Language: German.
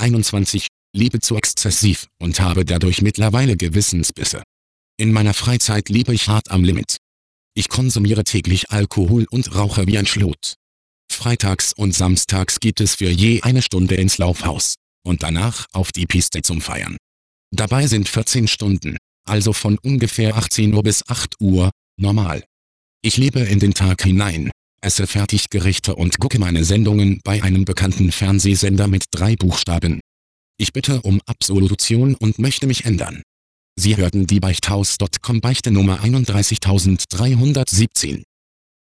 21, lebe zu exzessiv und habe dadurch mittlerweile Gewissensbisse. In meiner Freizeit lebe ich hart am Limit. Ich konsumiere täglich Alkohol und rauche wie ein Schlot. Freitags und samstags gibt es für je eine Stunde ins Laufhaus und danach auf die Piste zum Feiern. Dabei sind 14 Stunden, also von ungefähr 18 Uhr bis 8 Uhr, normal. Ich lebe in den Tag hinein, esse Fertiggerichte und gucke meine Sendungen bei einem bekannten Fernsehsender mit 3 Buchstaben. Ich bitte um Absolution und möchte mich ändern. Sie hörten die Beichthaus.com Beichte Nummer 31317.